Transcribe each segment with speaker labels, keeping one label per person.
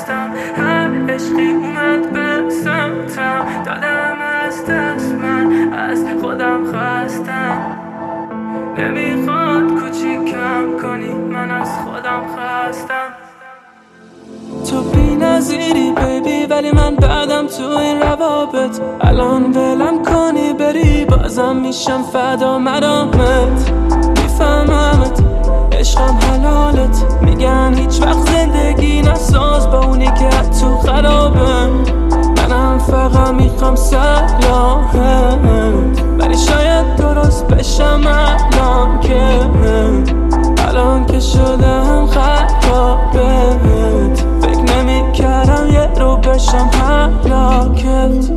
Speaker 1: خستم، هر عشقی اومد به سمتم، دادم از دست، من از خودم خستم. نمیخواد کوچیکم کنی، من از خودم خستم. تو بی نظیری بیبی، ولی من بعدم تو این روابط. الان ولم کنی بری، بازم میشم فدا مدامت. میفهممت، عشقم حلالت. میگن هیچ وقت زندگی نساز با اونی که تو خرابه. منم فقط میخوام سلامت، ولی شاید درست بشم الان که شدم خرابت. فکر نمیکردم یه رو بشم هلاکت.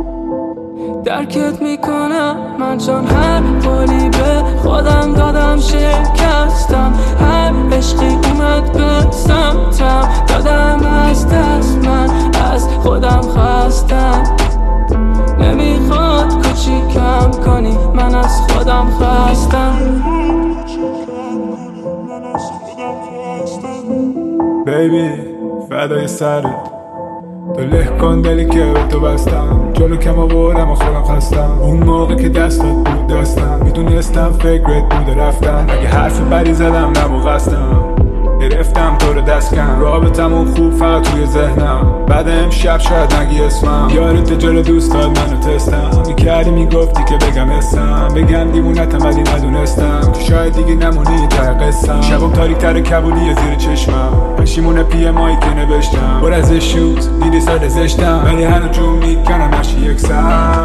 Speaker 1: درکت میکنم من چون هر قولی به خودم دادم شکستم. هر عشقی اومد به سمتم، دادم از دست، من از خودم خستم. نمیخواد کوچیکم کنی، من از خودم خستم.
Speaker 2: بیبی فدای سرت، تو له کن دلی که به تو بستم. جلو کم آوردم و خودم خستم. اون موقع که دستات بود دستم، میدونستم فکرت بوده رفتم. اگه حرف بدی زدم نبود قصدم، گرفتم تو رو دست کم. رابطمون خوب فقط توی ذهنم، بعد امشب شاید نگی اسمم. یارت جلو دوستات منو تستم، میکردی میگفتی که بگم اسم، بگم دیوونتم ولی ندونستم که شاید دیگه نمونی ته قصم. شبم تاریک تر کبولی زیر چشمم، پشیمون پی مایی که نوشتم. پر از شوز دیدی سر زشتم، ولی هنو جون میکنم نشی یکسم.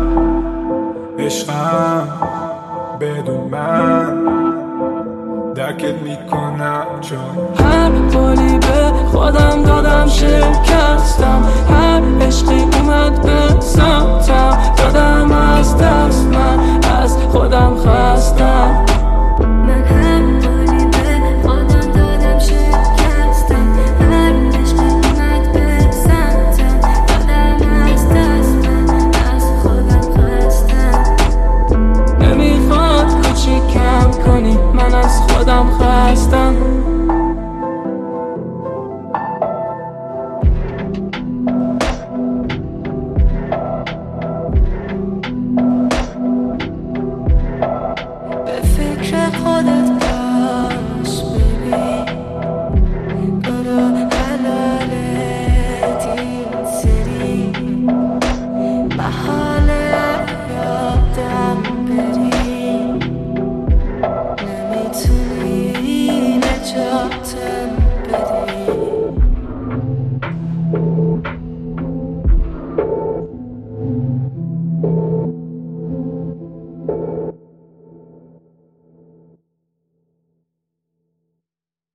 Speaker 2: عشقم بدون من درکت میکنم، چون
Speaker 1: هر قولی به خودم دادم شکستم. هر عشقی اومد به سمتم، دادم از دست، من از خودم خستم.
Speaker 3: من هر قولی به خودم دادم شکستم. هر عشقی اومد به سمتم، دادم از دست، من از خودم خستم.
Speaker 1: نمیخواد کوچیکم کنی، من از خودم خستم.
Speaker 3: به فکر خودت